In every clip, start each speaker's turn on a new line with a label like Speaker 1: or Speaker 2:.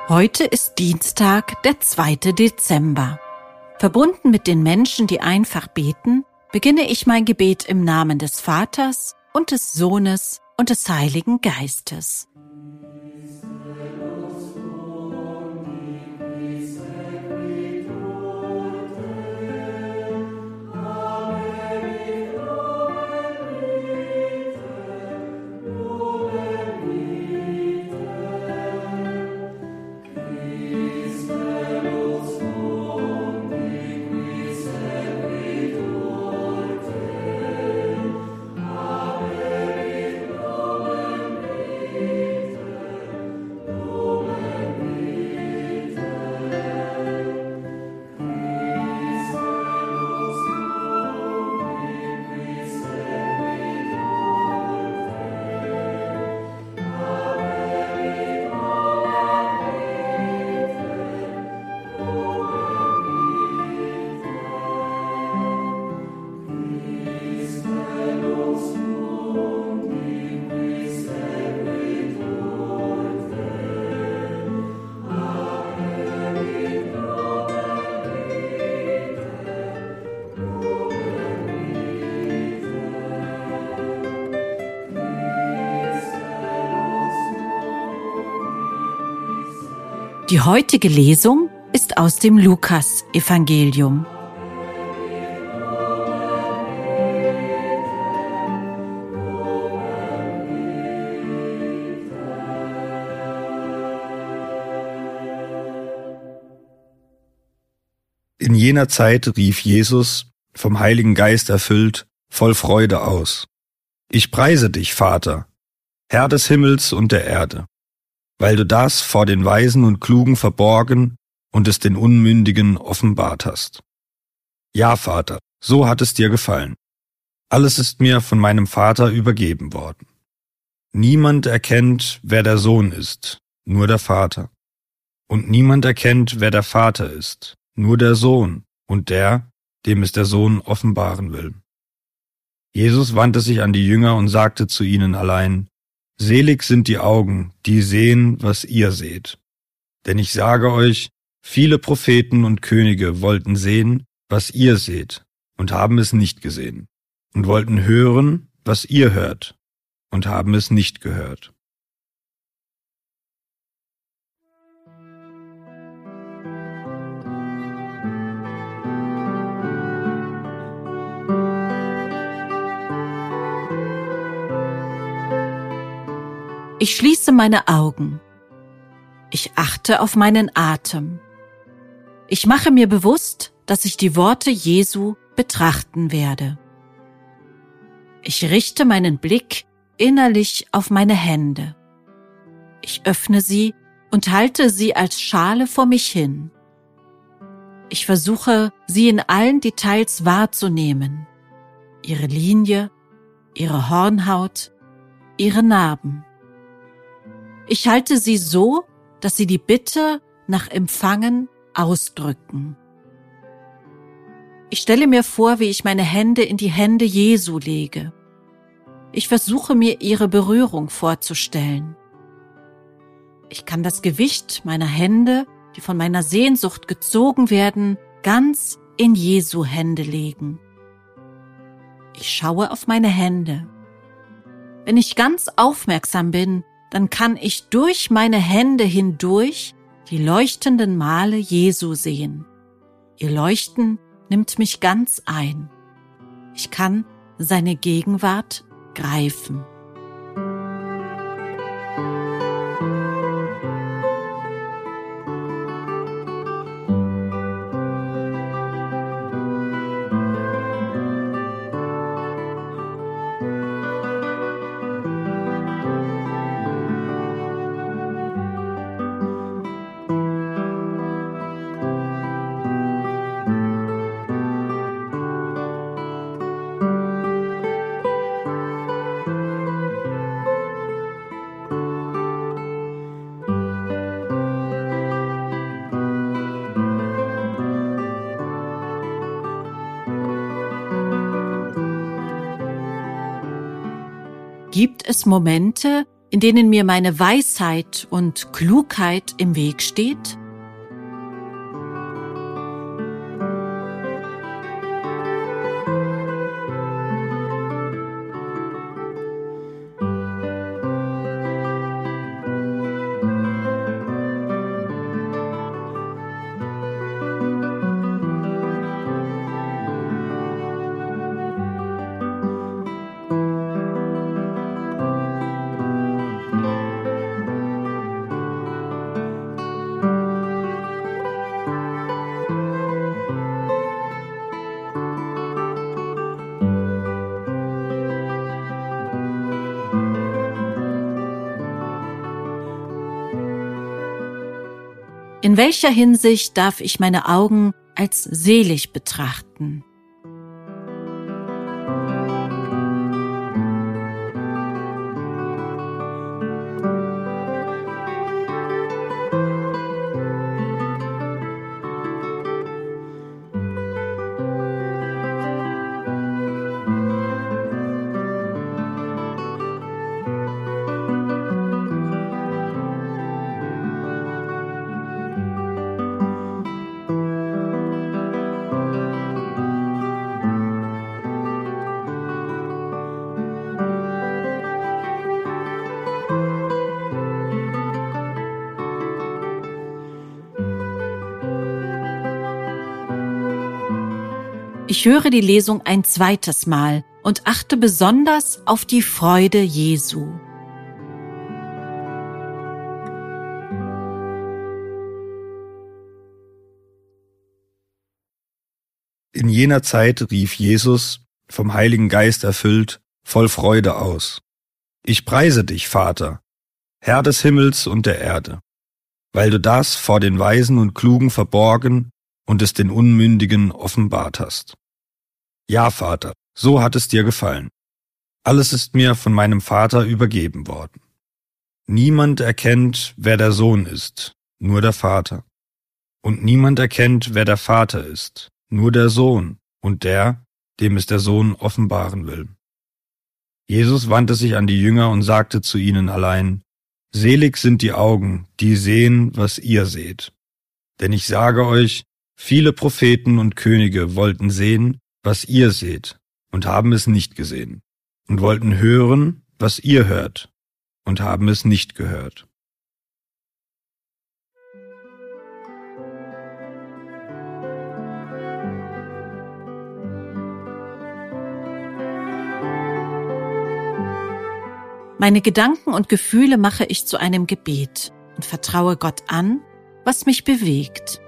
Speaker 1: Heute ist Dienstag, der 2. Dezember. Verbunden mit den Menschen, die einfach beten, beginne ich mein Gebet im Namen des Vaters und des Sohnes und des Heiligen Geistes. Die heutige Lesung ist aus dem Lukas-Evangelium.
Speaker 2: In jener Zeit rief Jesus, vom Heiligen Geist erfüllt, voll Freude aus: Ich preise dich, Vater, Herr des Himmels und der Erde, weil du das vor den Weisen und Klugen verborgen und es den Unmündigen offenbart hast. Ja, Vater, so hat es dir gefallen. Alles ist mir von meinem Vater übergeben worden. Niemand erkennt, wer der Sohn ist, nur der Vater. Und niemand erkennt, wer der Vater ist, nur der Sohn und der, dem es der Sohn offenbaren will. Jesus wandte sich an die Jünger und sagte zu ihnen allein: Selig sind die Augen, die sehen, was ihr seht. Denn ich sage euch, viele Propheten und Könige wollten sehen, was ihr seht, und haben es nicht gesehen, und wollten hören, was ihr hört, und haben es nicht gehört.
Speaker 1: Ich schließe meine Augen. Ich achte auf meinen Atem. Ich mache mir bewusst, dass ich die Worte Jesu betrachten werde. Ich richte meinen Blick innerlich auf meine Hände. Ich öffne sie und halte sie als Schale vor mich hin. Ich versuche, sie in allen Details wahrzunehmen. Ihre Linie, ihre Hornhaut, ihre Narben. Ich halte sie so, dass sie die Bitte nach Empfangen ausdrücken. Ich stelle mir vor, wie ich meine Hände in die Hände Jesu lege. Ich versuche mir ihre Berührung vorzustellen. Ich kann das Gewicht meiner Hände, die von meiner Sehnsucht gezogen werden, ganz in Jesu Hände legen. Ich schaue auf meine Hände. Wenn ich ganz aufmerksam bin, dann kann ich durch meine Hände hindurch die leuchtenden Male Jesu sehen. Ihr Leuchten nimmt mich ganz ein. Ich kann seine Gegenwart greifen. Gibt es Momente, in denen mir meine Weisheit und Klugheit im Weg steht? In welcher Hinsicht darf ich meine Augen als selig betrachten? Ich höre die Lesung ein zweites Mal und achte besonders auf die Freude Jesu.
Speaker 2: In jener Zeit rief Jesus, vom Heiligen Geist erfüllt, voll Freude aus: Ich preise dich, Vater, Herr des Himmels und der Erde, weil du das vor den Weisen und Klugen verborgen und es den Unmündigen offenbart hast. Ja, Vater, so hat es dir gefallen. Alles ist mir von meinem Vater übergeben worden. Niemand erkennt, wer der Sohn ist, nur der Vater. Und niemand erkennt, wer der Vater ist, nur der Sohn und der, dem es der Sohn offenbaren will. Jesus wandte sich an die Jünger und sagte zu ihnen allein: Selig sind die Augen, die sehen, was ihr seht. Denn ich sage euch, viele Propheten und Könige wollten sehen, was ihr seht, und haben es nicht gesehen, und wollten hören, was ihr hört, und haben es nicht gehört.
Speaker 1: Meine Gedanken und Gefühle mache ich zu einem Gebet und vertraue Gott an, was mich bewegt.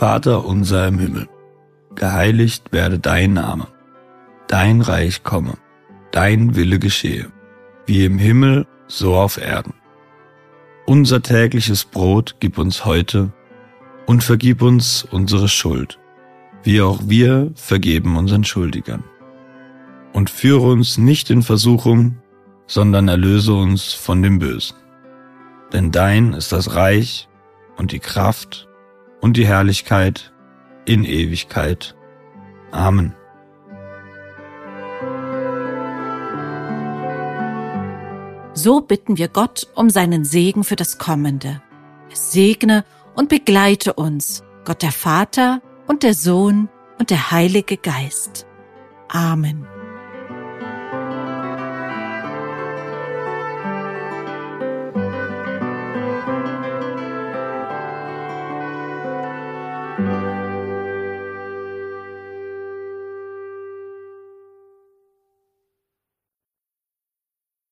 Speaker 2: Vater unser im Himmel, geheiligt werde dein Name, dein Reich komme, dein Wille geschehe, wie im Himmel, so auf Erden. Unser tägliches Brot gib uns heute und vergib uns unsere Schuld, wie auch wir vergeben unseren Schuldigern. Und führe uns nicht in Versuchung, sondern erlöse uns von dem Bösen. Denn dein ist das Reich und die Kraft und die Herrlichkeit in Ewigkeit. Amen.
Speaker 1: So bitten wir Gott um seinen Segen für das Kommende. Es segne und begleite uns, Gott der Vater und der Sohn und der Heilige Geist. Amen.